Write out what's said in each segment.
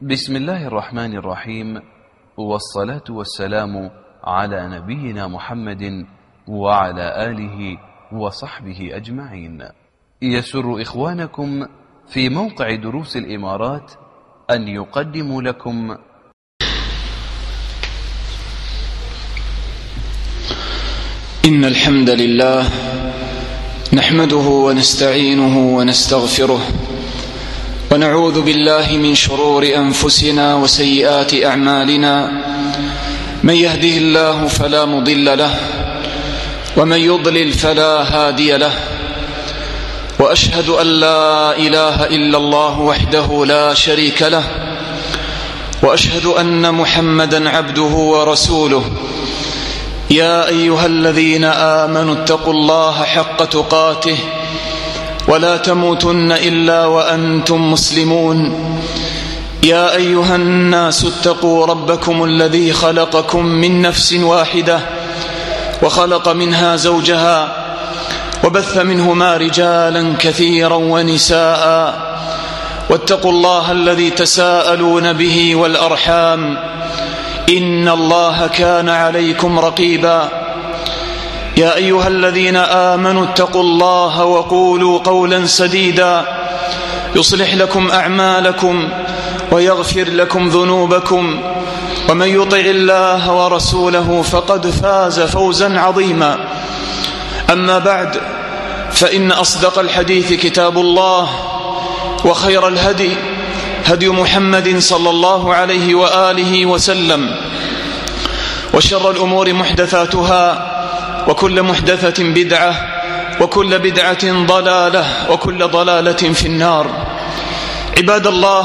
بسم الله الرحمن الرحيم، والصلاة والسلام على نبينا محمد وعلى آله وصحبه أجمعين. يسر إخوانكم في موقع دروس الإمارات أن يقدموا لكم إن الحمد لله نحمده ونستعينه ونستغفره ونعوذ بالله من شرور أنفسنا وسيئات أعمالنا، من يهده الله فلا مضل له ومن يضلل فلا هادي له، وأشهد أن لا إله إلا الله وحده لا شريك له، وأشهد أن محمدا عبده ورسوله. يا أيها الذين آمنوا اتقوا الله حق تقاته ولا تموتن إلا وأنتم مسلمون. يا أيها الناس اتقوا ربكم الذي خلقكم من نفس واحدة وخلق منها زوجها وبث منهما رجالا كثيرا ونساء، واتقوا الله الذي تساءلون به والأرحام، إن الله كان عليكم رقيبا. يا أيها الذين آمنوا اتقوا الله وقولوا قولا سديدا يصلح لكم أعمالكم ويغفر لكم ذنوبكم، ومن يطع الله ورسوله فقد فاز فوزا عظيما. أما بعد، فإن أصدق الحديث كتاب الله، وخير الهدي هدي محمد صلى الله عليه وآله وسلم، وشر الأمور محدثاتها، وكل محدثة بدعة، وكل بدعة ضلالة، وكل ضلالة في النار. عباد الله،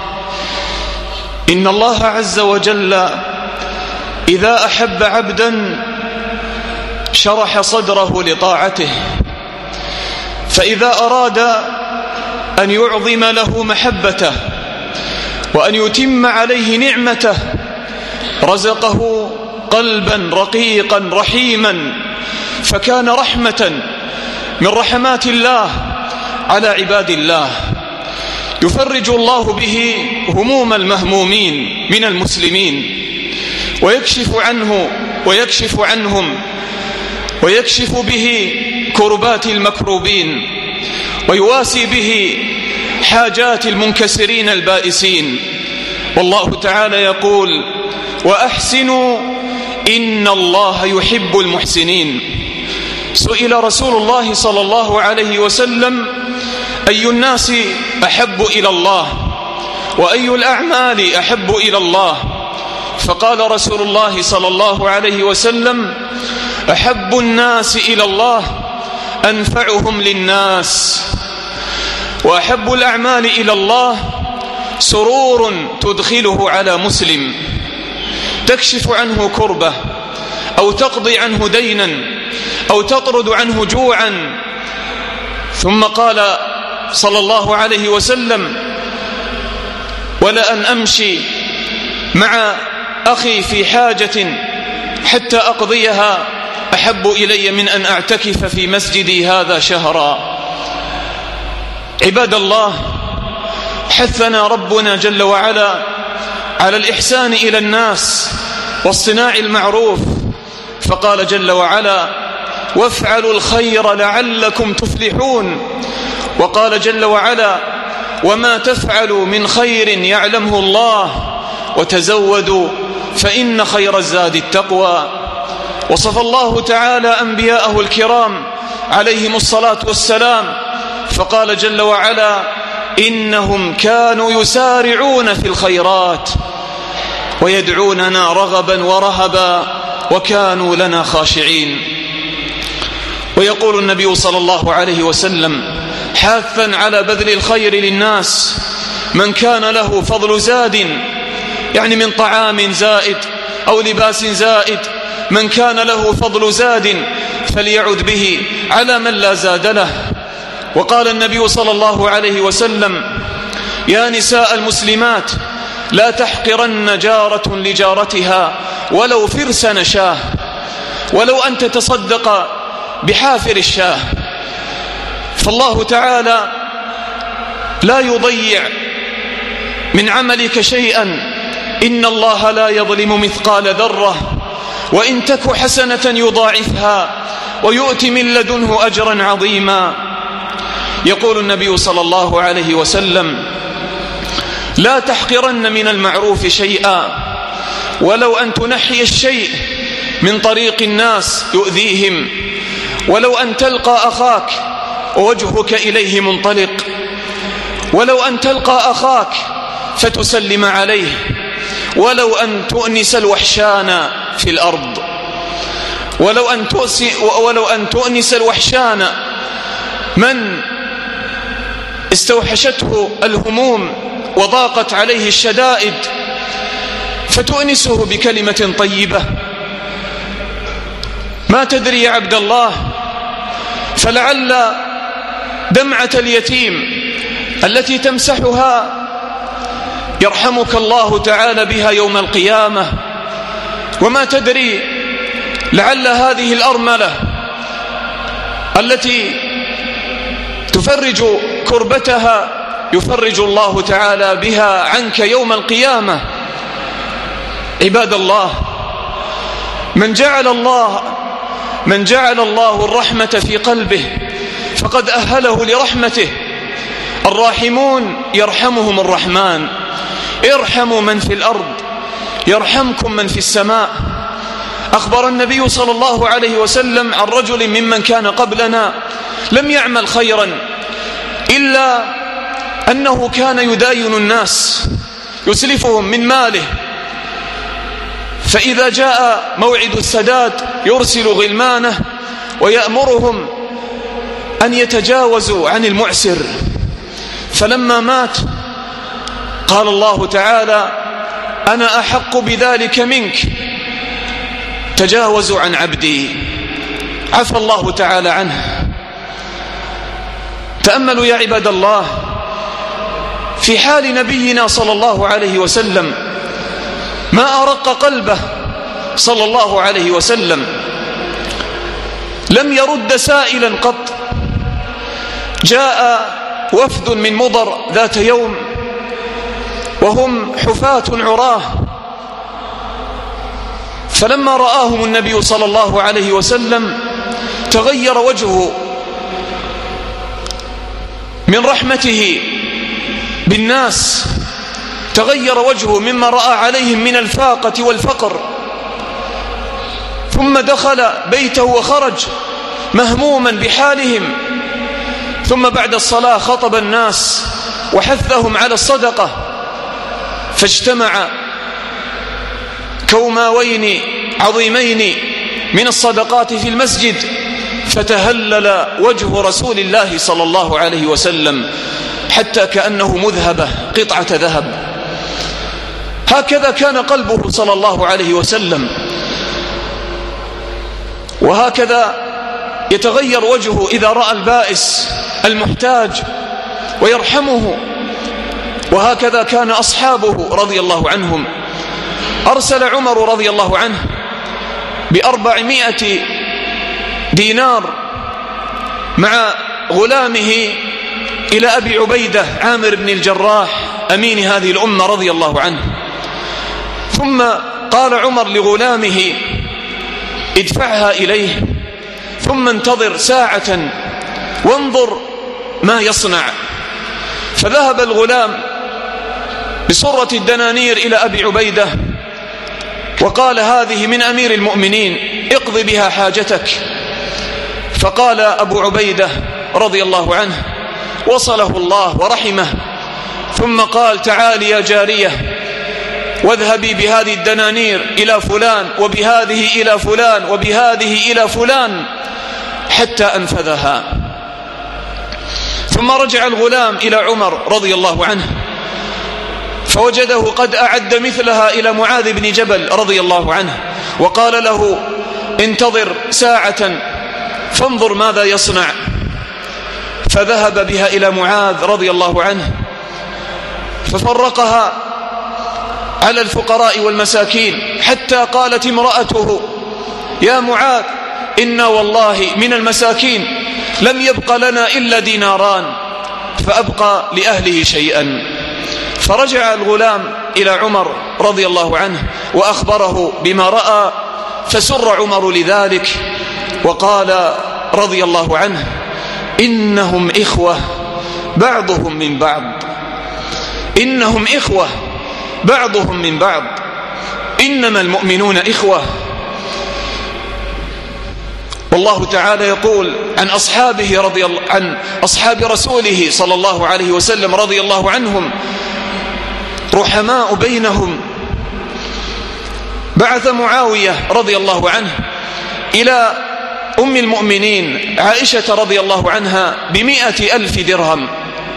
إن الله عز وجل إذا أحب عبدا شرح صدره لطاعته، فإذا أراد أن يعظم له محبته وأن يتم عليه نعمته رزقه قلبا رقيقا رحيما، فكان رحمة من رحمات الله على عباد الله، يفرج الله به هموم المهمومين من المسلمين، ويكشف عنهم ويكشف به كربات المكروبين، ويواسي به حاجات المنكسرين البائسين. والله تعالى يقول: وأحسنوا إن الله يحب المحسنين. سئل رسول الله صلى الله عليه وسلم: أي الناس أحب إلى الله، وأي الأعمال أحب إلى الله؟ فقال رسول الله صلى الله عليه وسلم: أحب الناس إلى الله أنفعهم للناس، وأحب الأعمال إلى الله سرور تدخله على مسلم، تكشف عنه كربة، أو تقضي عنه دينا، أو تطرد عنه جوعا. ثم قال صلى الله عليه وسلم: ولأن أمشي مع أخي في حاجة حتى أقضيها أحب إلي من أن أعتكف في مسجدي هذا شهرا. عباد الله، حثنا ربنا جل وعلا على الإحسان إلى الناس واصطناع المعروف، فقال جل وعلا: وافعلوا الخير لعلكم تفلحون. وقال جل وعلا: وما تفعلوا من خير يعلمه الله، وتزودوا فإن خير الزاد التقوى. وصف الله تعالى أنبياءه الكرام عليهم الصلاة والسلام، فقال جل وعلا: إنهم كانوا يسارعون في الخيرات ويدعوننا رغبا ورهبا وكانوا لنا خاشعين. ويقول النبي صلى الله عليه وسلم حاثا على بذل الخير للناس: من كان له فضل زاد، يعني من طعام زائد أو لباس زائد، من كان له فضل زاد فليعد به على من لا زاد له. وقال النبي صلى الله عليه وسلم: يا نساء المسلمات، لا تحقرن جارة لجارتها ولو فرس نشاه، ولو أن تتصدق بحافر الشاه. فالله تعالى لا يضيع من عملك شيئا إن الله لا يظلم مثقال ذرة وإن تك حسنة يضاعفها ويؤت من لدنه أجرا عظيما. يقول النبي صلى الله عليه وسلم: لا تحقرن من المعروف شيئا ولو أن تنحي الشيء من طريق الناس يؤذيهم، ولو أن تلقى أخاك ووجهك إليه منطلق، ولو أن تلقى أخاك فتسلم عليه، ولو أن تؤنس الوحشان في الأرض، ولو أن تؤنس الوحشان من استوحشته الهموم وضاقت عليه الشدائد فتؤنسه بكلمة طيبة. ما تدري يا عبد الله، فلعل دمعة اليتيم التي تمسحها يرحمك الله تعالى بها يوم القيامة، وما تدري لعل هذه الأرملة التي تفرج كربتها يفرج الله تعالى بها عنك يوم القيامة. عباد الله، من جعل الله الرحمة في قلبه فقد أهله لرحمته. الراحمون يرحمهم الرحمن، ارحموا من في الأرض يرحمكم من في السماء. أخبر النبي صلى الله عليه وسلم عن رجل ممن كان قبلنا لم يعمل خيرا إلا أنه كان يداين الناس يسلفهم من ماله، فإذا جاء موعد السداد يرسل غلمانه ويأمرهم أن يتجاوزوا عن المعسر. فلما مات قال الله تعالى: أنا أحق بذلك منك، تجاوزوا عن عبدي. عفى الله تعالى عنه. تأملوا يا عباد الله في حال نبينا صلى الله عليه وسلم، ما أرق قلبه صلى الله عليه وسلم، لم يرد سائلا قط. جاء وفد من مضر ذات يوم وهم حفاة عراه، فلما رآهم النبي صلى الله عليه وسلم تغير وجهه من رحمته بالناس، تغير وجهه مما رأى عليهم من الفاقة والفقر، ثم دخل بيته وخرج مهموما بحالهم. ثم بعد الصلاة خطب الناس وحثهم على الصدقة، فاجتمع كوماوين عظيمين من الصدقات في المسجد، فتهلل وجه رسول الله صلى الله عليه وسلم حتى كأنه مذهبة قطعة ذهب. هكذا كان قلبه صلى الله عليه وسلم، وهكذا يتغير وجهه إذا رأى البائس المحتاج ويرحمه. وهكذا كان أصحابه رضي الله عنهم. أرسل عمر رضي الله عنه ب400 دينار مع غلامه إلى أبي عبيدة عامر بن الجراح أمين هذه الأمة رضي الله عنه. ثم قال عمر لغلامه: ادفعها إليه ثم انتظر ساعة وانظر ما يصنع. فذهب الغلام بصرة الدنانير إلى أبي عبيدة وقال: هذه من أمير المؤمنين، اقضي بها حاجتك. فقال أبو عبيدة رضي الله عنه: وصله الله ورحمه. ثم قال: تعالي يا جارية واذهبي بهذه الدنانير إلى فلان وبهذه إلى فلان وبهذه إلى فلان، حتى أنفذها. ثم رجع الغلام إلى عمر رضي الله عنه فوجده قد أعد مثلها إلى معاذ بن جبل رضي الله عنه، وقال له: انتظر ساعة فانظر ماذا يصنع. فذهب بها إلى معاذ رضي الله عنه ففرقها على الفقراء والمساكين، حتى قالت امرأته: يا معاذ، إنا والله من المساكين لم يبق لنا إلا ديناران، فأبقى لأهله شيئا. فرجع الغلام إلى عمر رضي الله عنه وأخبره بما رأى، فسر عمر لذلك وقال رضي الله عنه: إنهم إخوة بعضهم من بعض، إنهم إخوة بعضهم من بعض، إنما المؤمنون إخوة. والله تعالى يقول عن أصحابه عن أصحاب رسوله صلى الله عليه وسلم رضي الله عنهم: رحماء بينهم. بعث معاوية رضي الله عنه إلى أم المؤمنين عائشة رضي الله عنها ب100,000 درهم،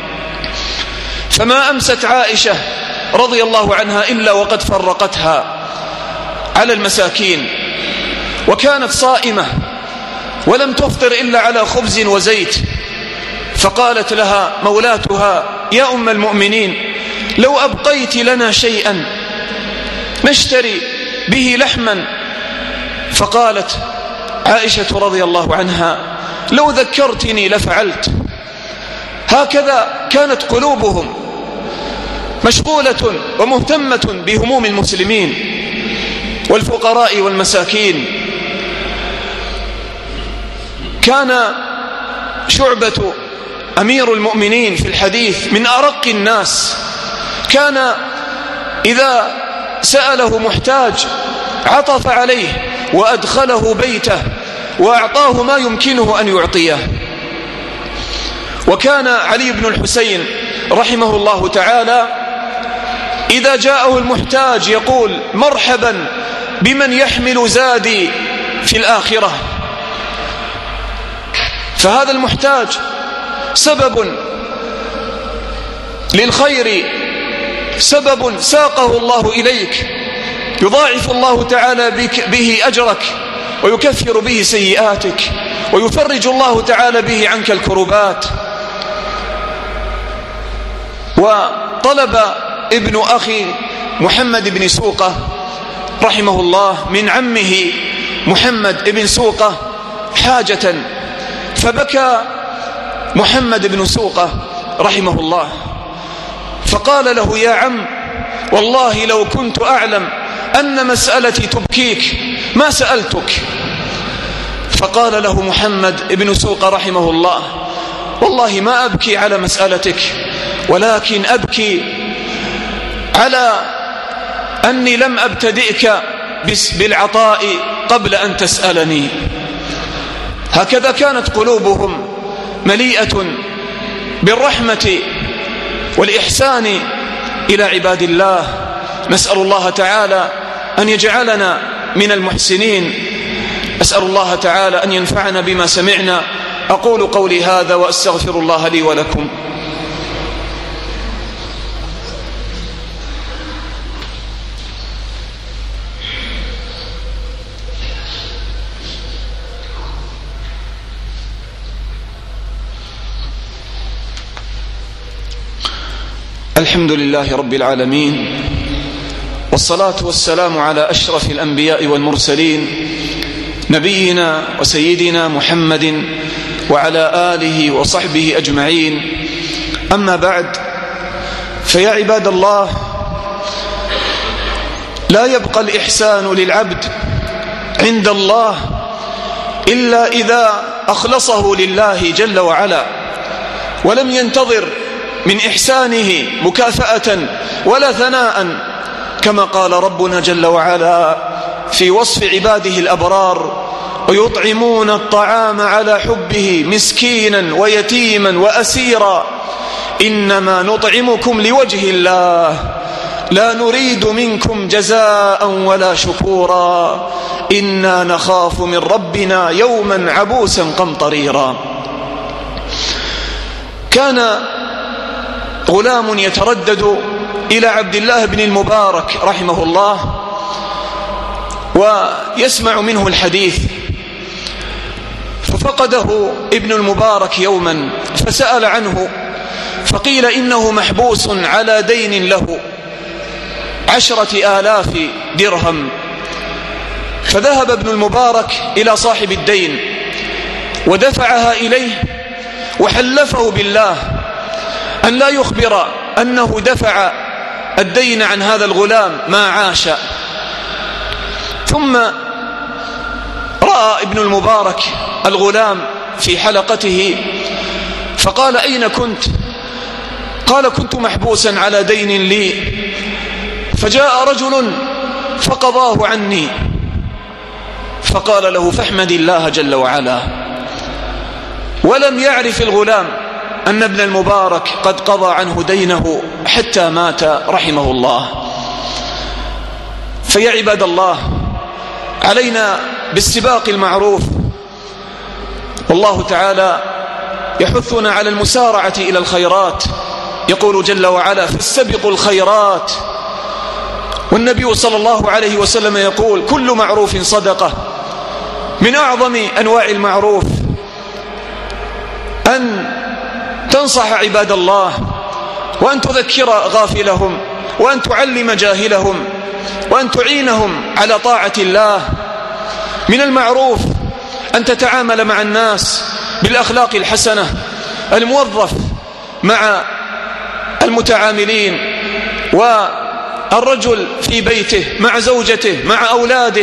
فما أمست عائشة رضي الله عنها إلا وقد فرقتها على المساكين، وكانت صائمة ولم تفطر إلا على خبز وزيت. فقالت لها مولاتها: يا أم المؤمنين، لو أبقيت لنا شيئا نشتري به لحما. فقالت عائشة رضي الله عنها: لو ذكرتني لفعلت. هكذا كانت قلوبهم مشغولة ومهتمة بهموم المسلمين والفقراء والمساكين. كان شعبة أمير المؤمنين في الحديث من أرق الناس، كان إذا سأله محتاج عطف عليه وأدخله بيته وأعطاه ما يمكنه أن يعطيه. وكان علي بن الحسين رحمه الله تعالى إذا جاءه المحتاج يقول: مرحبا بمن يحمل زادي في الآخرة. فهذا المحتاج سبب للخير، سبب ساقه الله إليك، يضاعف الله تعالى به أجرك ويكفر به سيئاتك ويفرج الله تعالى به عنك الكربات. وطلب ابن أخي محمد بن سوقة رحمه الله من عمه محمد بن سوقة حاجة، فبكى محمد بن سوقة رحمه الله فقال له: يا عم، والله لو كنت أعلم أن مسألتي تبكيك ما سألتك. فقال له محمد بن سوقة رحمه الله: والله ما أبكي على مسألتك، ولكن أبكي على أني لم أبتدئك بالعطاء قبل أن تسألني. هكذا كانت قلوبهم مليئة بالرحمة والإحسان إلى عباد الله. نسأل الله تعالى أن يجعلنا من المحسنين. أسأل الله تعالى أن ينفعنا بما سمعنا. أقول قولي هذا وأستغفر الله لي ولكم. الحمد لله رب العالمين، والصلاة والسلام على أشرف الأنبياء والمرسلين، نبينا وسيدنا محمد وعلى آله وصحبه أجمعين. أما بعد، فيا عباد الله، لا يبقى الإحسان للعبد عند الله إلا إذا أخلصه لله جل وعلا، ولم ينتظر من إحسانه مكافأة ولا ثناء، كما قال ربنا جل وعلا في وصف عباده الأبرار: ويطعمون الطعام على حبه مسكينا ويتيما وأسيرا إنما نطعمكم لوجه الله لا نريد منكم جزاء ولا شكورا إنا نخاف من ربنا يوما عبوسا قمطريرا. كان غلام يتردد إلى عبد الله بن المبارك رحمه الله ويسمع منه الحديث، ففقده ابن المبارك يوما فسأل عنه، فقيل إنه محبوس على دين له 10,000 درهم. فذهب ابن المبارك إلى صاحب الدين ودفعها إليه، وحلفه بالله أن لا يخبر أنه دفع الدين عن هذا الغلام ما عاش. ثم رأى ابن المبارك الغلام في حلقته فقال: أين كنت؟ قال: كنت محبوسا على دين لي، فجاء رجل فقضاه عني. فقال له: فاحمد الله جل وعلا. ولم يعرف الغلام أن ابن المبارك قد قضى عنه دينه حتى مات رحمه الله. فيا عباد الله، علينا باستباق المعروف، والله تعالى يحثنا على المسارعة إلى الخيرات. يقول جل وعلا: فاستبقوا الخيرات. والنبي صلى الله عليه وسلم يقول: كل معروف صدقة. من أعظم أنواع المعروف أن تنصح عباد الله، وأن تذكر غافلهم، وأن تعلم جاهلهم، وأن تعينهم على طاعة الله. من المعروف أن تتعامل مع الناس بالأخلاق الحسنة، الموظف مع المتعاملين، والرجل في بيته مع زوجته مع أولاده.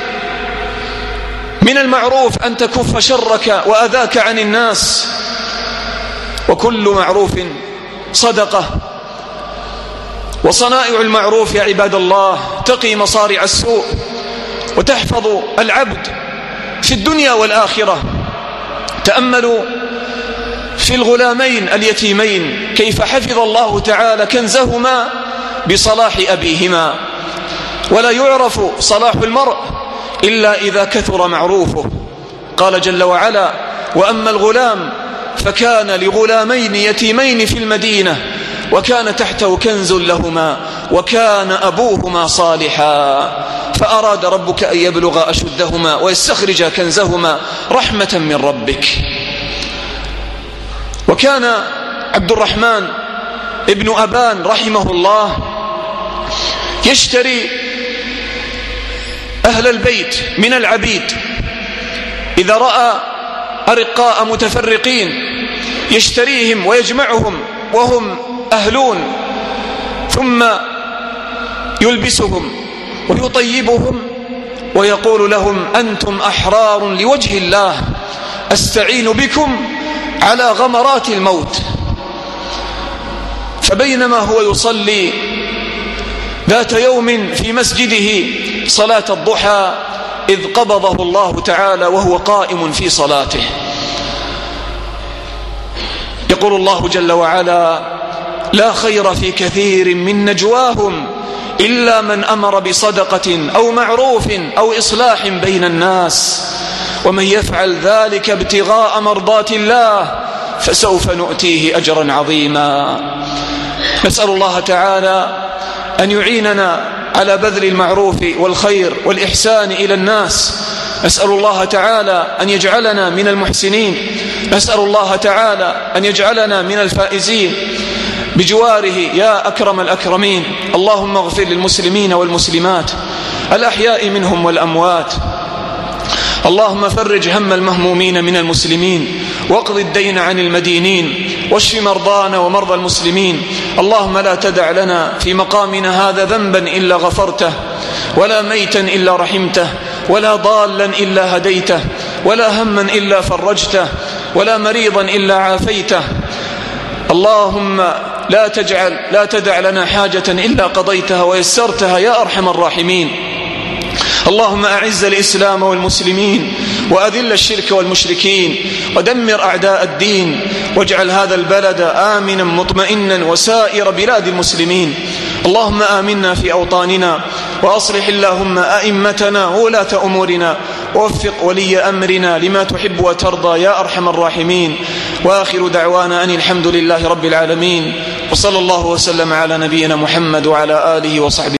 من المعروف أن تكف شرك وأذاك عن الناس. وكل معروف صدقة. وصنائع المعروف يا عباد الله تقي مصارع السوء، وتحفظ العبد في الدنيا والآخرة. تأملوا في الغلامين اليتيمين كيف حفظ الله تعالى كنزهما بصلاح أبيهما. ولا يعرف صلاح المرء إلا إذا كثر معروفه. قال جل وعلا: وأما الغلام فكان لغلامين يتيمين في المدينة وكان تحته كنز لهما وكان أبوهما صالحا فأراد ربك أن يبلغ أشدهما ويستخرج كنزهما رحمة من ربك. وكان عبد الرحمن ابن أبان رحمه الله يشتري أهل البيت من العبيد. إذا رأى أرقاء متفرقين يشتريهم ويجمعهم وهم أهلون، ثم يلبسهم ويطيبهم ويقول لهم: أنتم أحرار لوجه الله، أستعين بكم على غمرات الموت. فبينما هو يصلي ذات يوم في مسجده صلاة الضحى إذ قبضه الله تعالى وهو قائم في صلاته. يقول الله جل وعلا: لا خير في كثير من نجواهم إلا من أمر بصدقة أو معروف أو إصلاح بين الناس ومن يفعل ذلك ابتغاء مرضات الله فسوف نؤتيه أجرا عظيما. نسأل الله تعالى أن يعيننا على بذل المعروف والخير والإحسان إلى الناس. نسأل الله تعالى أن يجعلنا من المحسنين. نسأل الله تعالى أن يجعلنا من الفائزين بجواره يا أكرم الأكرمين. اللهم اغفر للمسلمين والمسلمات الأحياء منهم والأموات. اللهم فرج هم المهمومين من المسلمين، واقض الدين عن المدينين، واشف مرضانا ومرضى المسلمين. اللهم لا تدع لنا في مقامنا هذا ذنبا إلا غفرته، ولا ميتا إلا رحمته، ولا ضالا إلا هديته، ولا هما إلا فرجته، ولا مريضا إلا عافيته. اللهم لا تدع لنا حاجة إلا قضيتها ويسرتها يا أرحم الراحمين. اللهم أعز الإسلام والمسلمين، وأذل الشرك والمشركين، ودمر أعداء الدين، واجعل هذا البلد آمنا مطمئنا وسائر بلاد المسلمين. اللهم آمنا في أوطاننا، وأصلح اللهم أئمتنا وولاة أمورنا، ووفق ولي أمرنا لما تحب وترضى يا أرحم الراحمين. وآخر دعوانا أن الحمد لله رب العالمين، وصلى الله وسلم على نبينا محمد وعلى آله وصحبه.